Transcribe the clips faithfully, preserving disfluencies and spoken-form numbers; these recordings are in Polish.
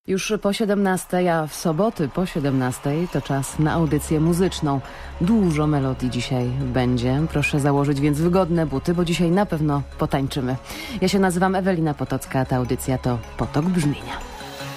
Już po siedemnastej, a w soboty po siedemnastej to czas na audycję muzyczną. Dużo melodii dzisiaj będzie. Proszę założyć więc wygodne buty, bo dzisiaj na pewno potańczymy. Ja się nazywam Ewelina Potocka, a ta audycja to Potok Brzmienia.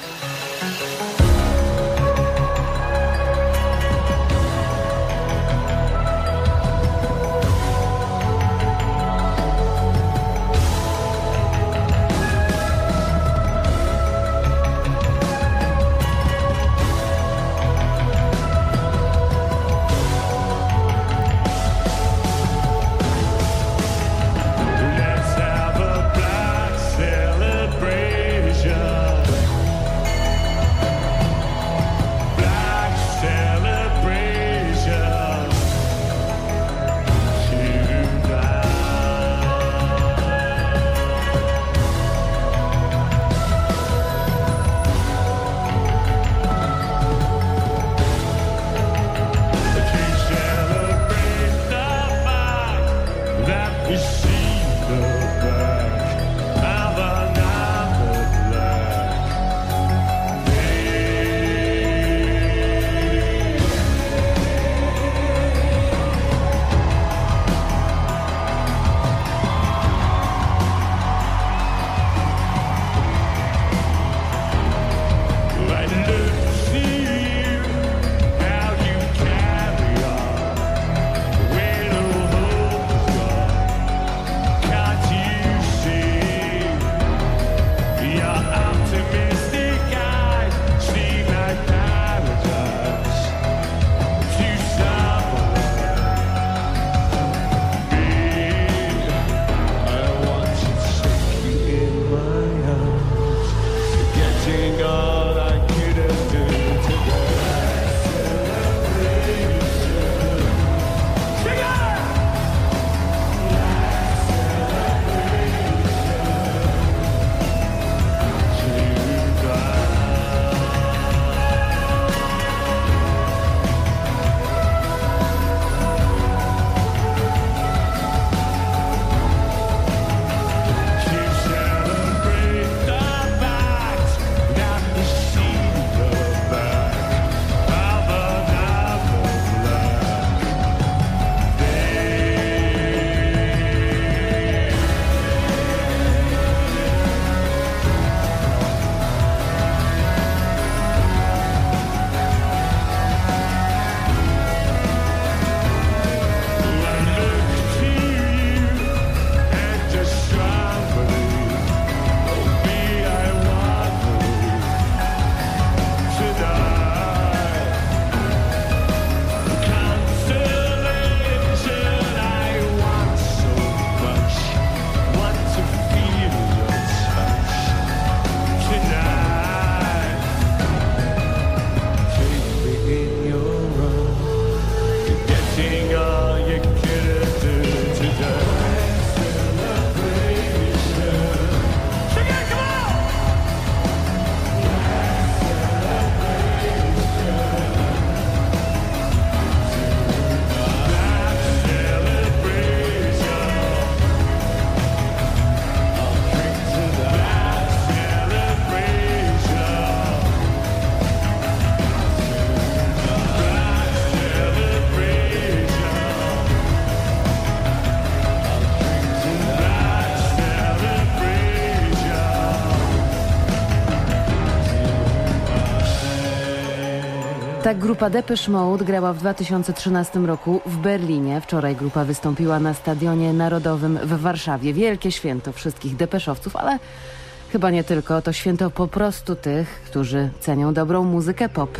Tak grupa Depeche Mode grała w dwa tysiące trzynastym roku w Berlinie. Wczoraj grupa wystąpiła na Stadionie Narodowym w Warszawie. Wielkie święto wszystkich depeszowców, ale chyba nie tylko. To święto po prostu tych, którzy cenią dobrą muzykę pop.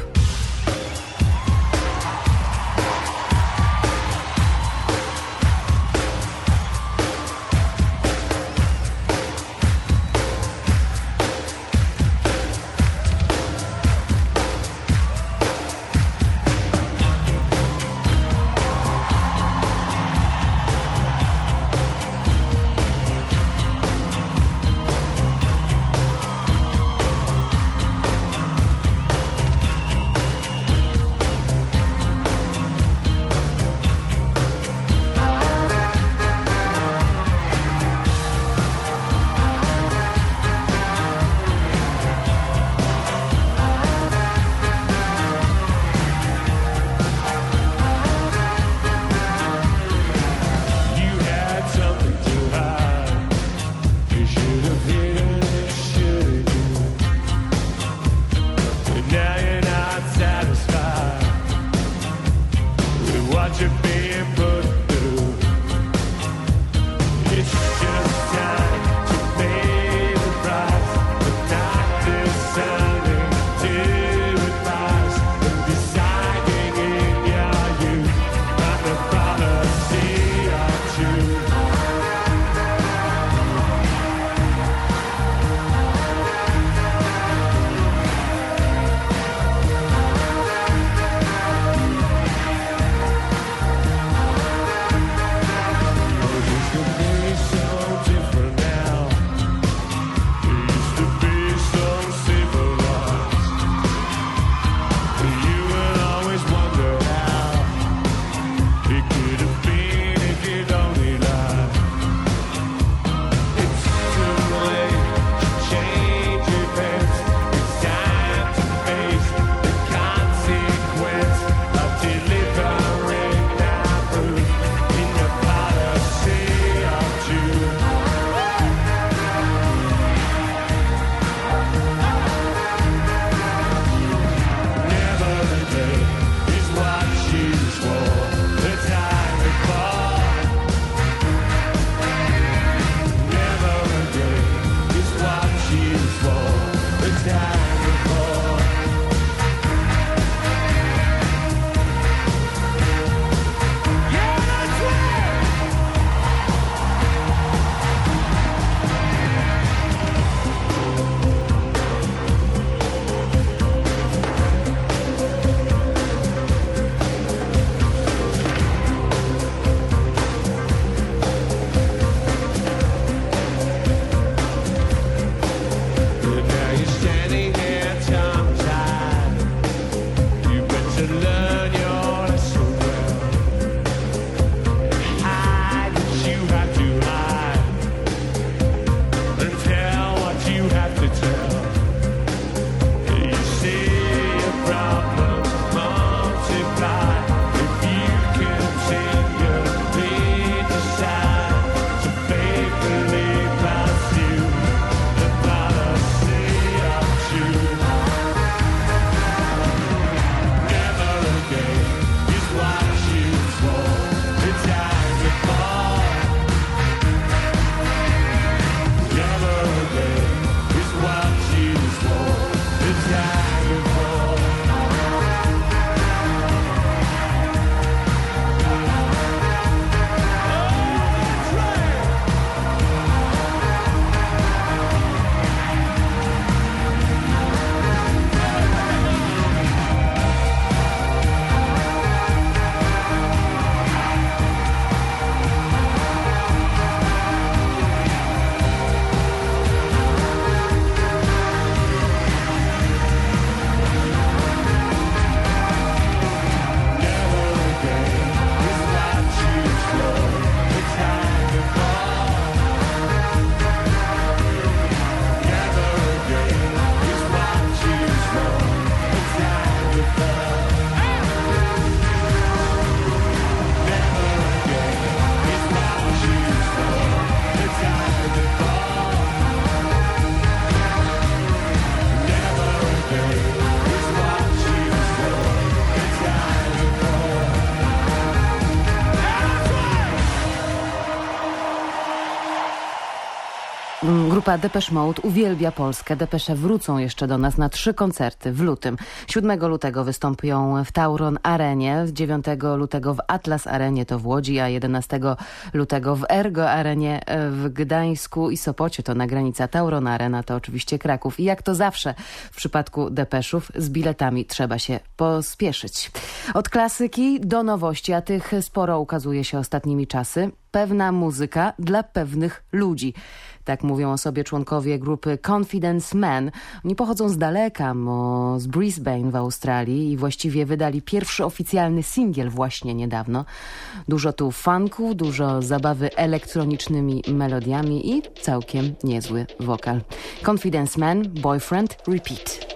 Grupa Depeche Mode uwielbia Polskę. Depesze wrócą jeszcze do nas na trzy koncerty w lutym. siódmego lutego wystąpią w Tauron Arenie, dziewiątego lutego w Atlas Arenie, to w Łodzi, a jedenastego lutego w Ergo Arenie w Gdańsku i Sopocie, to na granica. Tauron Arena to oczywiście Kraków. I jak to zawsze w przypadku Depeszów, z biletami trzeba się pospieszyć. Od klasyki do nowości, a tych sporo ukazuje się ostatnimi czasy. Pewna muzyka dla pewnych ludzi. Tak mówią o sobie członkowie grupy Confidence Men. Oni pochodzą z daleka, bo z Brisbane w Australii i właściwie wydali pierwszy oficjalny singiel właśnie niedawno. Dużo tu funku, dużo zabawy elektronicznymi melodiami i całkiem niezły wokal. Confidence Men, Boyfriend, Repeat.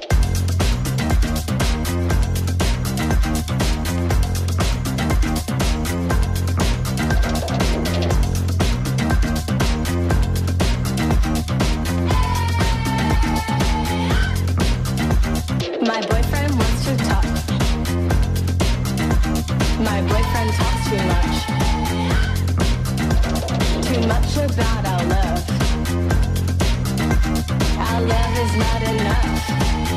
My boyfriend wants to talk. My boyfriend talks too much. Too much about our love. Our love is not enough.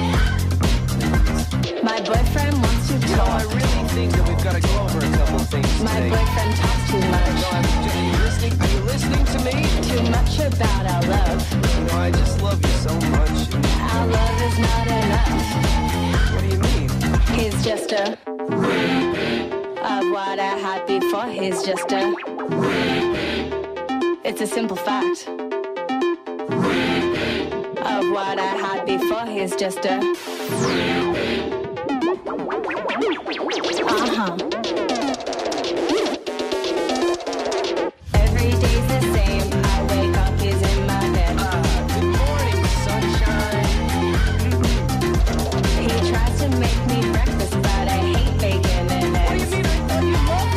My boyfriend wants to talk. You know, I really think that we've got to go over a couple things My today. boyfriend talks too much. No, I'm just, are you listening? Are you listening to me? Too much about our love. You know, I just love you so much. Our love is not enough. What do you mean? He's just a of what I had before. He's just a. It's a simple fact. Of what I had before. He's just a. Uh huh. Every day's the same. I wake up, he's in my bed. Ah, good morning, sunshine. He tries to make me breakfast, but I hate bacon and What do you eggs. mean? I thought you loved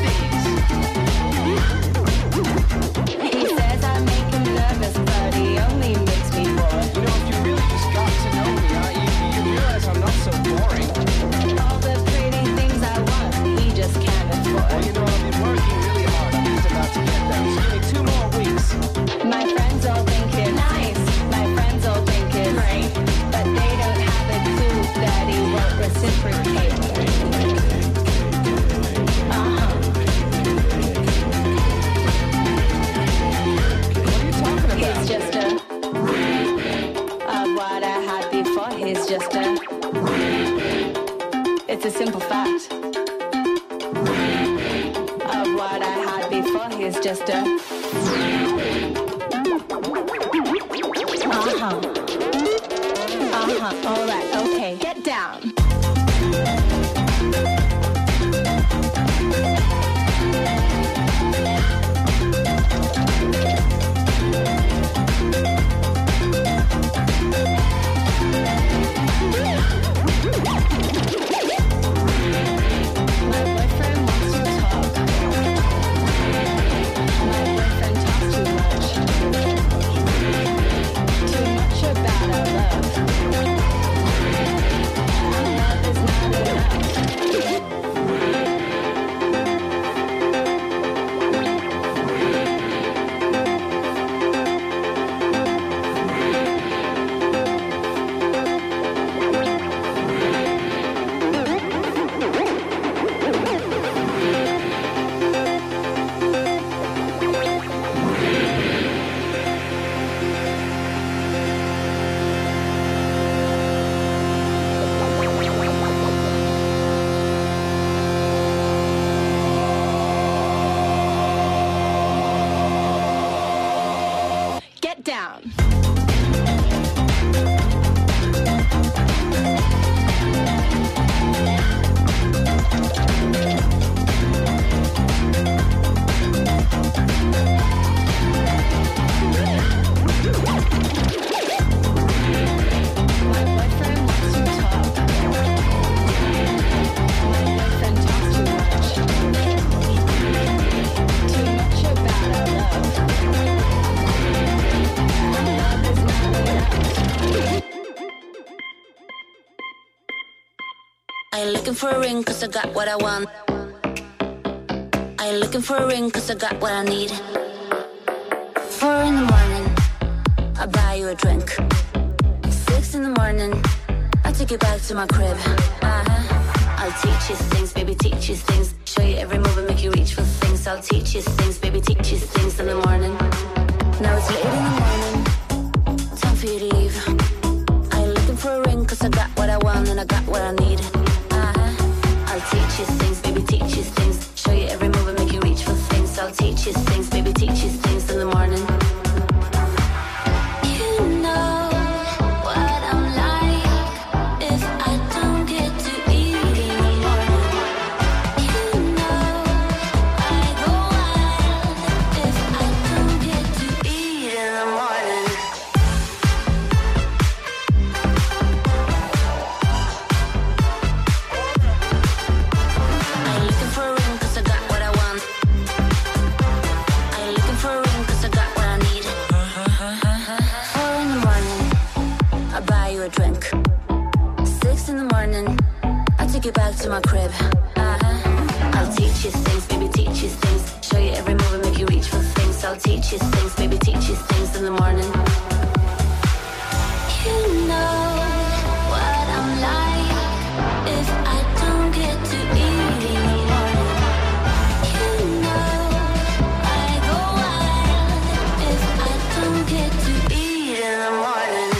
these. He says I make him nervous, but he only makes me bored. You know, if you really just got to know me, I, you, you realize I'm not so boring. All the pretty things I want, he just can't Well, afford. you know, I've been working really hard. I'm just about to get them. So give me two more weeks. My friends all think it's nice. My friends all think it's great, but they don't have a clue that he won't reciprocate. Uh-huh. What are you talking He's about? just a of what I had before. He's just a. It's a simple fact. Of what I had before. He's just a. Uh-huh. Uh-huh. All right. Okay. Get down. My boyfriend wants to talk. My boyfriend talks too much. Too much about our love. Our love is not enough. Get down. My boyfriend wants to talk. My boyfriend talks too much. Too much about our love. Our love is not enough. I ain't looking for a ring cause I got what I want. I ain't looking for a ring cause I got what I need. Four in the morning, I buy you a drink. Six in the morning, I take you back to my crib. Uh-huh. I'll teach you things, baby, teach you things. Show you every move and make you reach for things. I'll teach you things, baby, teach you things in the morning. Now it's late in the morning, time for you to leave. I ain't looking for a ring, cause I got what I want and I got what I need. Uh-huh. I'll teach you things, baby, teach you things. Show you every move and make you reach for things. I'll teach you things, baby, teach you things in the morning. Back to my crib. Uh-huh. I'll teach you things, baby, teach you things. Show you every move and make you reach for things. I'll teach you things, baby, teach you things in the morning. You know what I'm like if I don't get to eat in the morning. You know I go wild if I don't get to eat in the morning.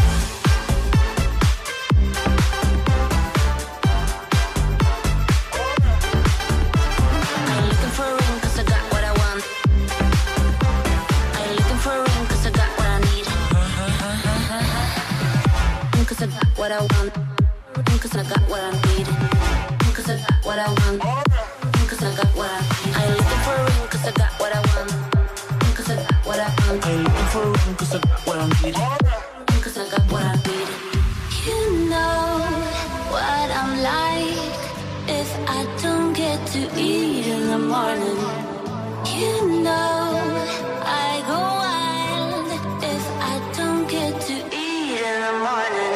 What I want, cause I got what I need. Cause I got what I want, cause I got what I need. I ain't looking for a ring, cause I got what I want. Cause I got what I want. I ain't looking for a ring, cause I got what I need. Cause I got what I need. You know what I'm like if I don't get to eat in the morning. You know I go wild if I don't get to eat in the morning.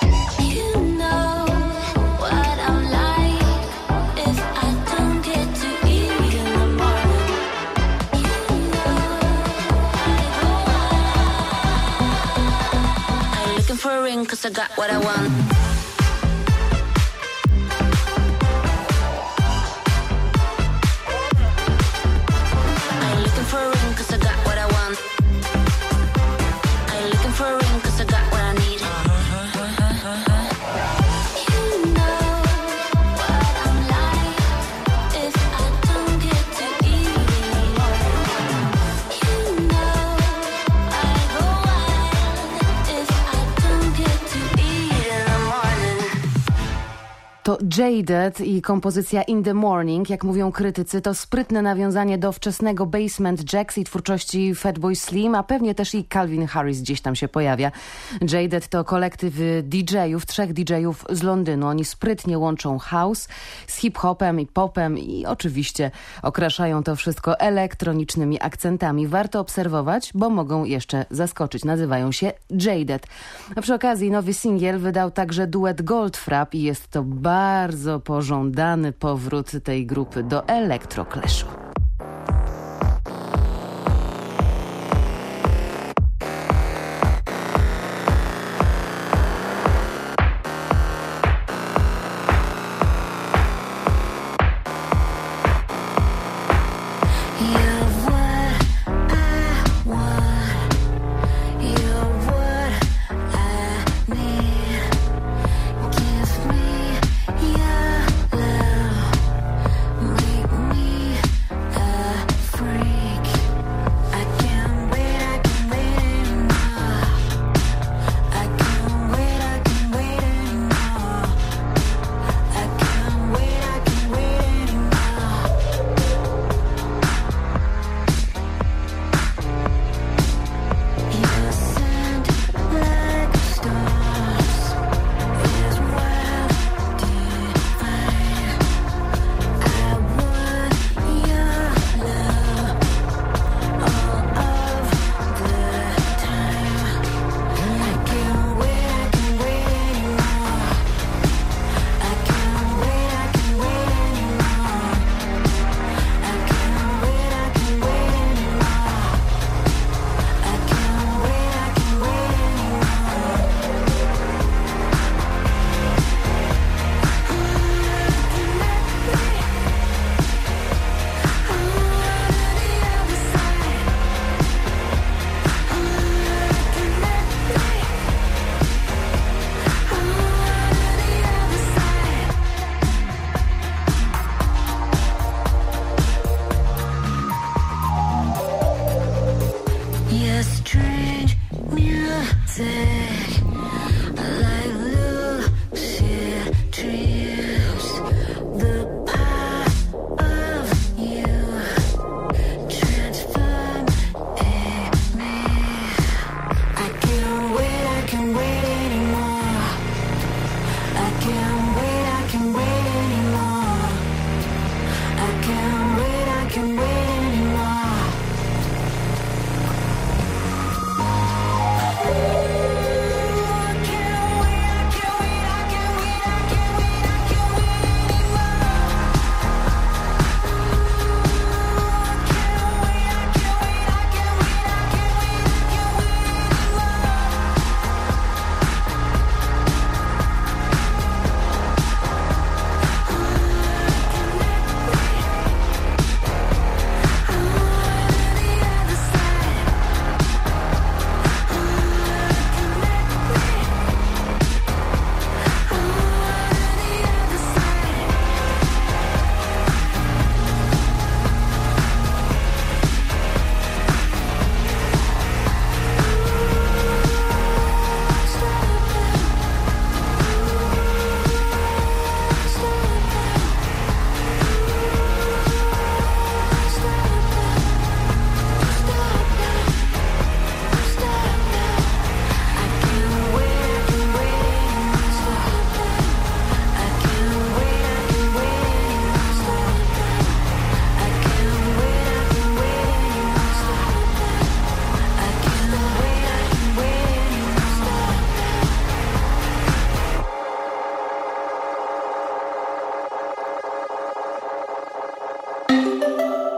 For a ring, cause I got what I want. I ain't looking for a ring, cause I got what I want. I ain't looking for a ring, cause I got what I need. You know what I'm like if I don't get to eat in the morning. You know I go wild if I To Jaded i kompozycja In the Morning, jak mówią krytycy, to sprytne nawiązanie do wczesnego Basement Jacks i twórczości Fatboy Slim, a pewnie też i Calvin Harris gdzieś tam się pojawia. Jaded to kolektyw D J-ów, trzech D J-ów z Londynu. Oni sprytnie łączą house z hip-hopem i popem i oczywiście okraszają to wszystko elektronicznymi akcentami. Warto obserwować, bo mogą jeszcze zaskoczyć. Nazywają się Jaded. A przy okazji nowy singiel wydał także duet Goldfrapp i jest to bardzo Bardzo pożądany powrót tej grupy do Electroclashu.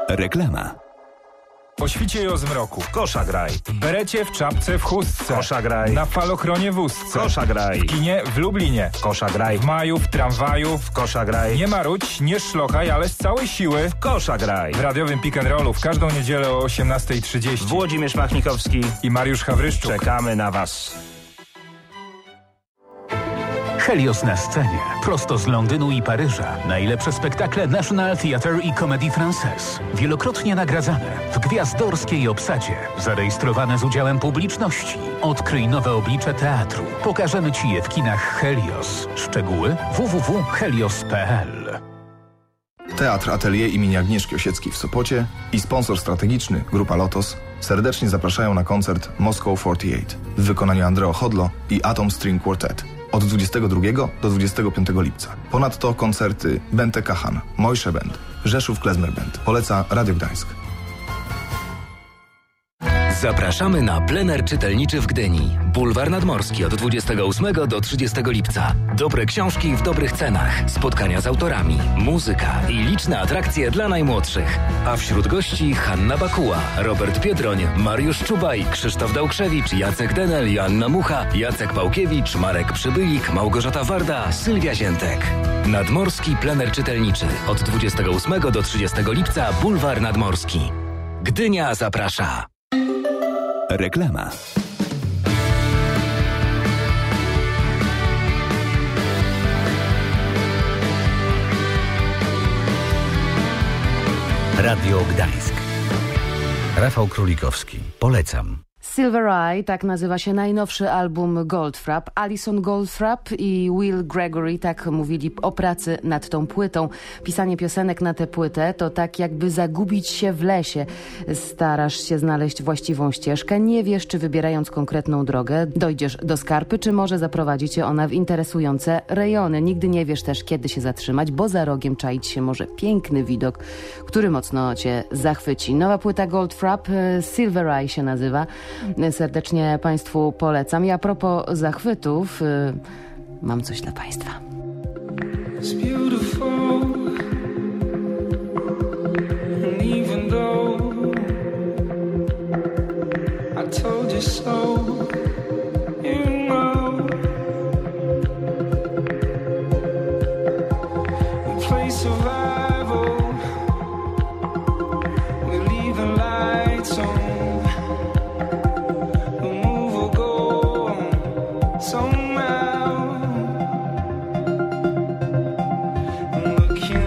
Reklama. O świcie i o zmroku. Kosza graj. W berecie, w czapce, w chustce. Kosza graj. Na falochronie w ustce. Kosza graj. W kinie, w Lublinie. Kosza graj. W maju, w tramwaju. W kosza graj. Nie marudź, nie szlochaj, ale z całej siły. W kosza graj. W radiowym pick and rollu w każdą niedzielę o osiemnasta trzydzieści. Włodzimierz Machnikowski i Mariusz Hawryszczuk. Czekamy na was. Helios na scenie, prosto z Londynu i Paryża. Najlepsze spektakle National Theatre i Comédie Française. Wielokrotnie nagradzane, w gwiazdorskiej obsadzie. Zarejestrowane z udziałem publiczności. Odkryj nowe oblicze teatru. Pokażemy Ci je w kinach Helios. Szczegóły w w w kropka helios kropka p l. Teatr Atelier imienia Agnieszki Osieckiej w Sopocie i sponsor strategiczny Grupa Lotos serdecznie zapraszają na koncert Moscow czterdzieści osiem w wykonaniu Andreo Chodlo i Atom String Quartet od dwudziestego drugiego do dwudziestego piątego lipca. Ponadto koncerty Bente Kachan, Mojsze Band, Rzeszów Klezmer Band. Poleca Radio Gdańsk. Zapraszamy na plener czytelniczy w Gdyni. Bulwar Nadmorski od dwudziestego ósmego do trzydziestego lipca. Dobre książki w dobrych cenach, spotkania z autorami, muzyka i liczne atrakcje dla najmłodszych. A wśród gości Hanna Bakuła, Robert Biedroń, Mariusz Czubaj, Krzysztof Dałkrzewicz, Jacek Denel, Joanna Mucha, Jacek Pałkiewicz, Marek Przybylik, Małgorzata Warda, Sylwia Ziętek. Nadmorski plener czytelniczy od dwudziestego ósmego do trzydziestego lipca. Bulwar Nadmorski. Gdynia zaprasza. Reklama. Radio Gdańsk. Rafał Królikowski. Polecam. Silver Eye, tak nazywa się najnowszy album Goldfrapp. Alison Goldfrapp i Will Gregory tak mówili o pracy nad tą płytą. Pisanie piosenek na tę płytę to tak jakby zagubić się w lesie. Starasz się znaleźć właściwą ścieżkę, nie wiesz, czy wybierając konkretną drogę dojdziesz do skarpy, czy może zaprowadzi cię ona w interesujące rejony. Nigdy nie wiesz też, kiedy się zatrzymać, bo za rogiem czaić się może piękny widok, który mocno cię zachwyci. Nowa płyta Goldfrapp, Silver Eye się nazywa. Serdecznie Państwu polecam. I a propos zachwytów, y, mam coś dla Państwa. It's beautiful, and even though I told you so, you know, we play survival, we leave the lights on. Somehow I'm looking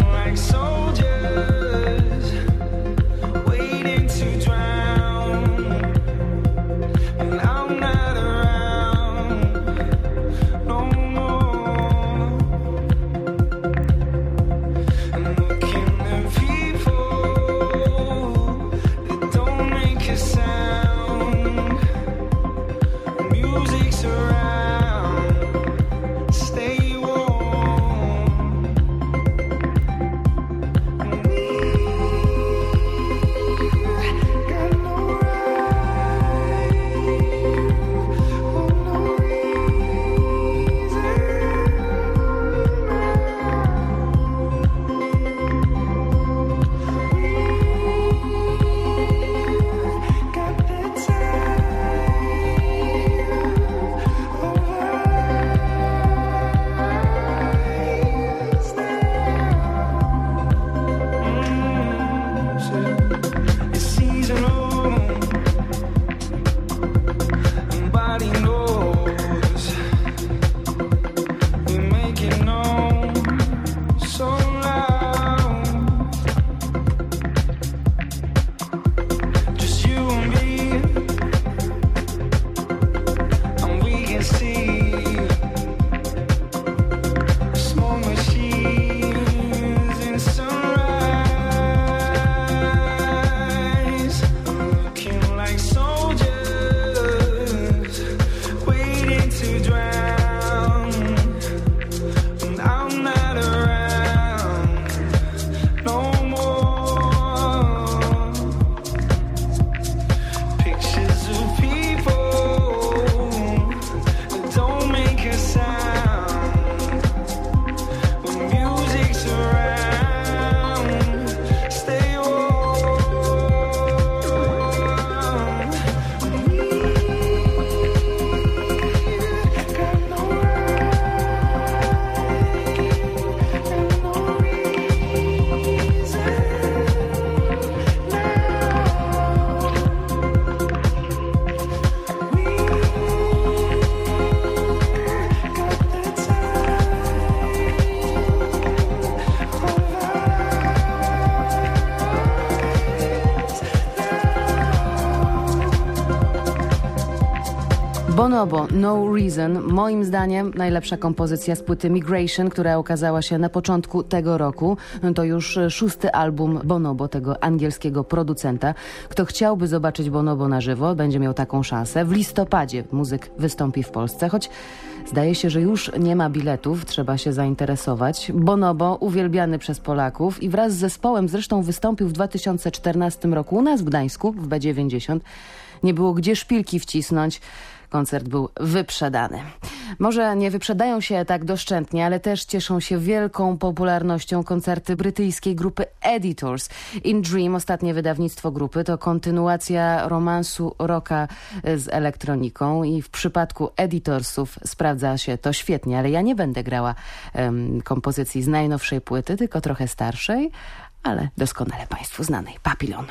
Bonobo, No Reason, moim zdaniem najlepsza kompozycja z płyty Migration, która ukazała się na początku tego roku. To już szósty album Bonobo, tego angielskiego producenta. Kto chciałby zobaczyć Bonobo na żywo, będzie miał taką szansę. W listopadzie muzyk wystąpi w Polsce, choć zdaje się, że już nie ma biletów, trzeba się zainteresować. Bonobo, uwielbiany przez Polaków i wraz z zespołem zresztą wystąpił w dwa tysiące czternastym roku u nas w Gdańsku, w B dziewięćdziesiąt. Nie było gdzie szpilki wcisnąć. Koncert był wyprzedany. Może nie wyprzedają się tak doszczętnie, ale też cieszą się wielką popularnością koncerty brytyjskiej grupy Editors. In Dream, ostatnie wydawnictwo grupy, to kontynuacja romansu rocka z elektroniką i w przypadku Editorsów sprawdza się to świetnie, ale ja nie będę grała um, kompozycji z najnowszej płyty, tylko trochę starszej, ale doskonale Państwu znanej, Papillon.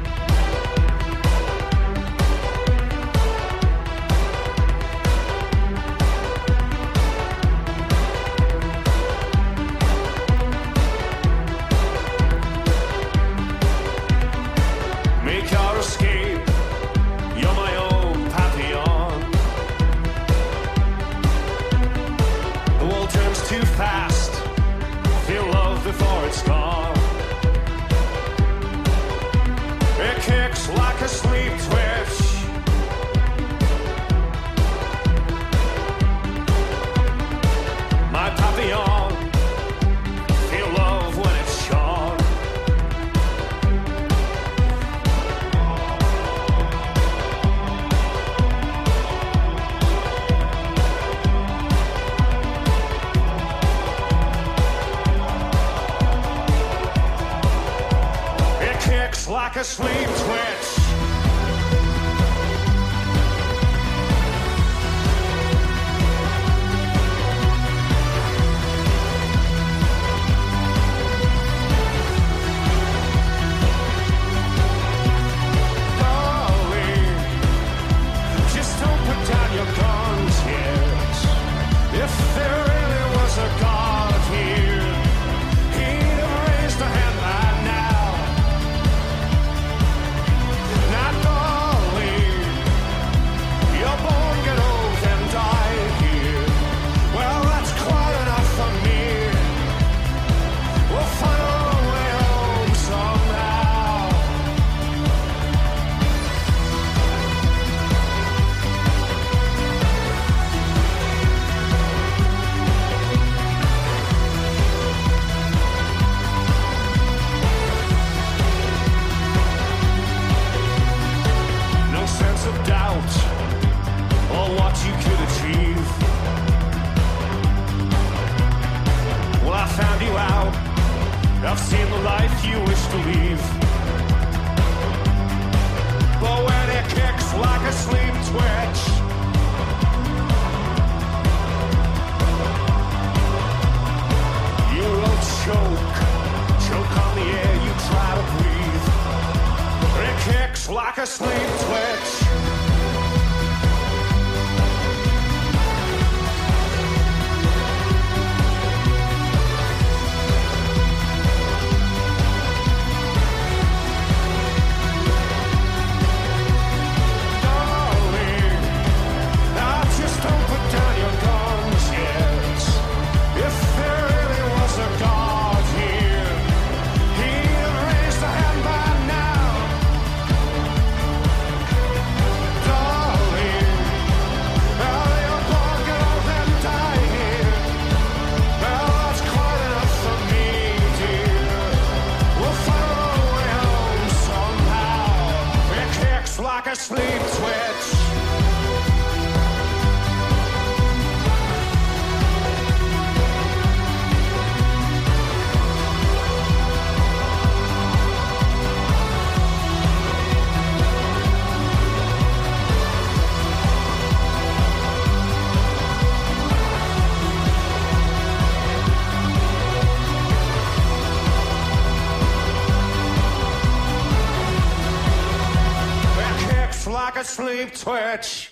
Before it's gone, it kicks like a sleep twitch. My papillon, feel love when it's shone. Like a sleep twitch. Darling, just don't put down your guns yet. If there really was a God here, he'd have raised a hand by now. I've seen the life you wish to leave, but when it kicks like a sleep twitch, you will choke, choke on the air you try to breathe. It kicks like a sleep twitch. Sleep twitch. Like a sleep twitch.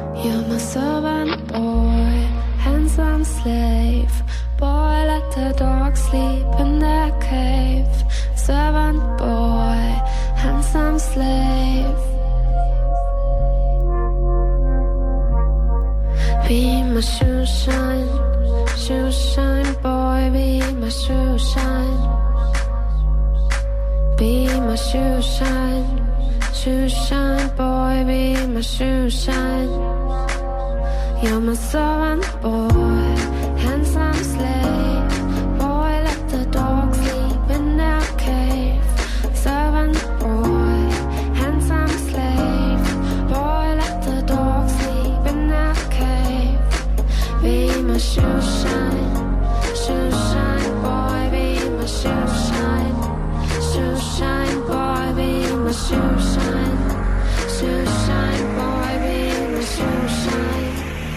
You're my servant boy, handsome slave. Boy, let the dog sleep in their cave. Servant boy, handsome slave. Be my shoe shine, shoe shine boy, be my shoe shine. Be my shoe shine, shoe shine boy, be my shoe shine. You're my servant boy, handsome slave. Boy, let the dog sleep in their cave. Servant boy, handsome slave. Boy, let the dog sleep in their cave. Be my shoe shine, shoe shine boy, be my shoe shine. Shoe shine boy, be my shoe shine. Shoe shine boy, be my shoe shine.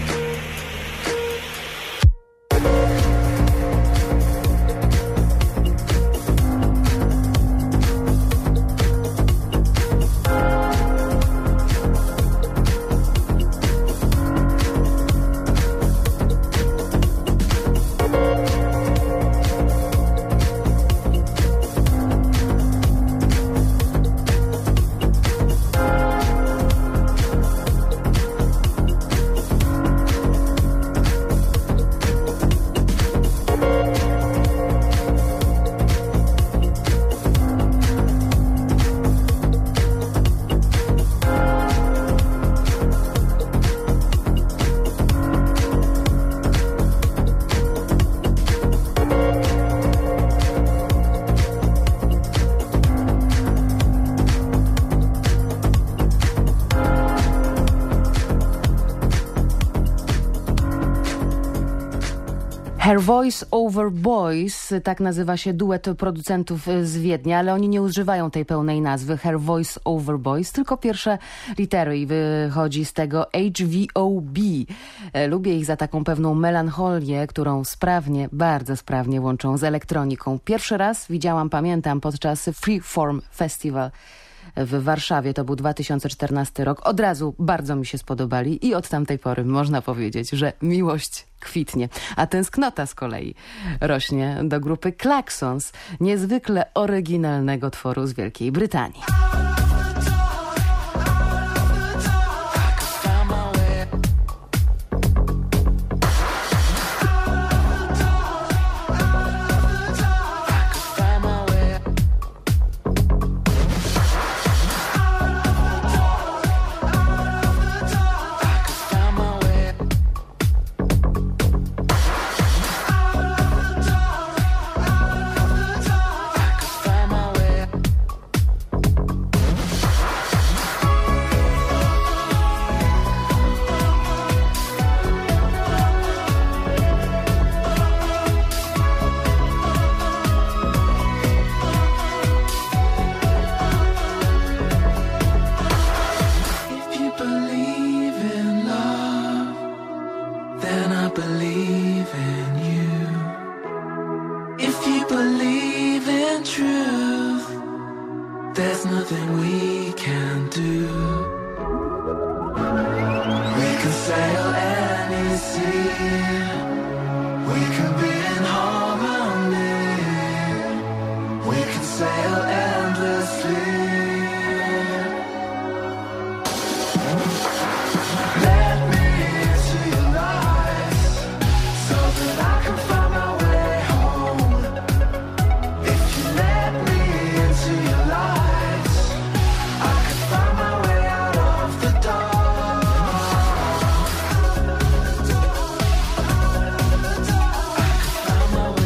Her Voice Over Boys, tak nazywa się duet producentów z Wiednia, ale oni nie używają tej pełnej nazwy Her Voice Over Boys, tylko pierwsze litery i wychodzi z tego H V O B. Lubię ich za taką pewną melancholię, którą sprawnie, bardzo sprawnie łączą z elektroniką. Pierwszy raz widziałam, pamiętam, podczas Freeform Festival w Warszawie, to był dwa tysiące czternasty rok. Od razu bardzo mi się spodobali i od tamtej pory można powiedzieć, że miłość kwitnie. A tęsknota z kolei rośnie do grupy Klaxons, niezwykle oryginalnego tworu z Wielkiej Brytanii. my way.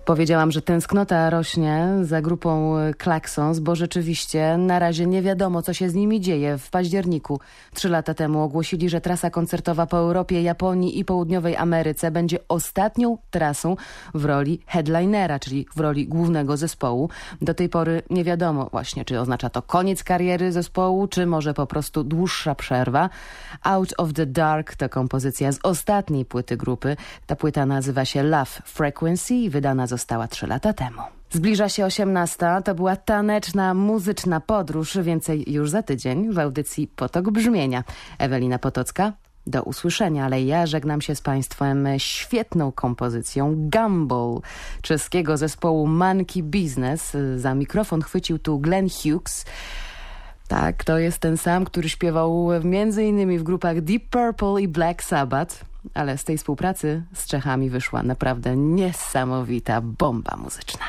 Powiedziałam, że tęsknota rośnie za grupą Klaxons, bo rzeczywiście na razie nie wiadomo, co się z nimi dzieje. W październiku trzy lata temu ogłosili, że trasa koncertowa po Europie, Japonii i Południowej Ameryce będzie ostatnią trasą w roli headlinera, czyli w roli głównego zespołu. Do tej pory nie wiadomo właśnie, czy oznacza to koniec kariery zespołu, czy może po prostu dłuższa przerwa. Out of the Dark to kompozycja z ostatniej płyty grupy. Ta płyta nazywa się Love Frequency i wydana została trzy lata temu. Zbliża się osiemnasta, to była taneczna, muzyczna podróż. Więcej już za tydzień w audycji Potok Brzmienia. Ewelina Potocka, do usłyszenia, ale ja żegnam się z Państwem świetną kompozycją Gumball czeskiego zespołu Monkey Business. Za mikrofon chwycił tu Glenn Hughes. Tak, to jest ten sam, który śpiewał między innymi w grupach Deep Purple i Black Sabbath, ale z tej współpracy z Czechami wyszła naprawdę niesamowita bomba muzyczna.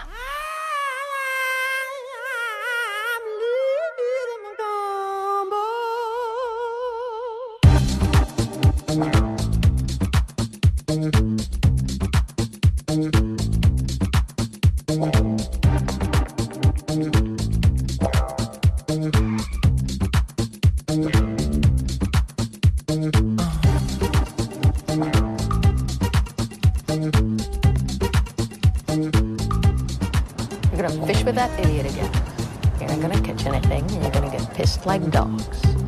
That idiot again. You're not gonna catch anything, and you're gonna get pissed like dogs.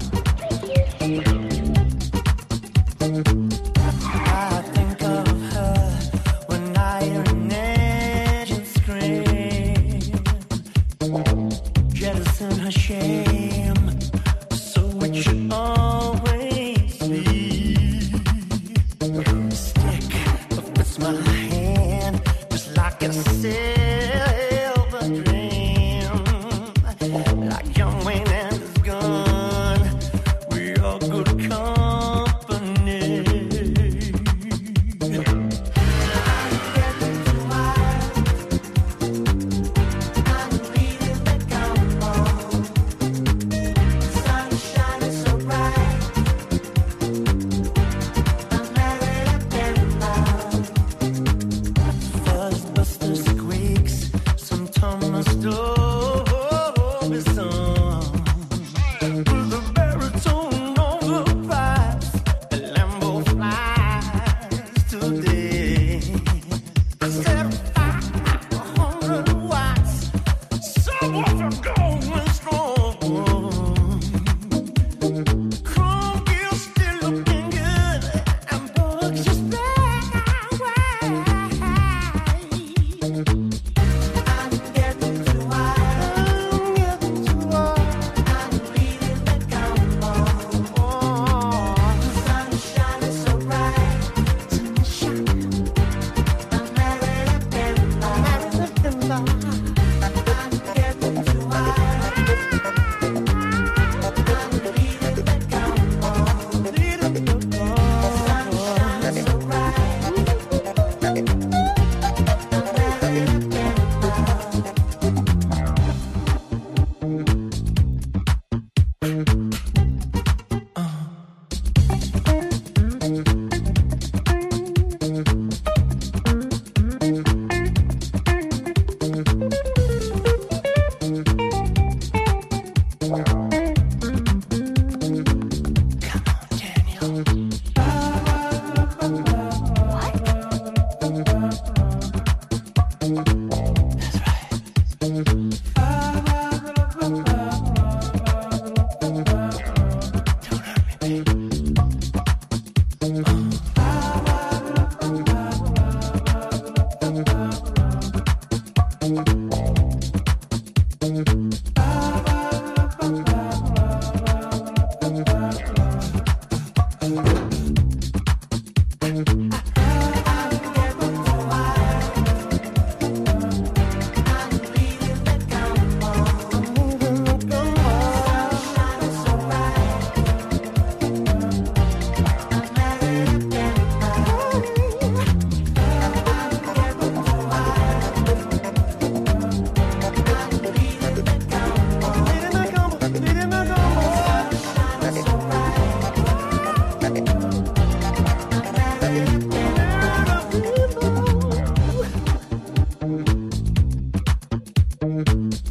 I think of her when I hear an engine scream, jettison her shame, so it should always be. Stick fits my hand just like a silver dream. Like young Wayne and his gun, we are good company. I'm getting too wild, I'm reading the Gumball. Thank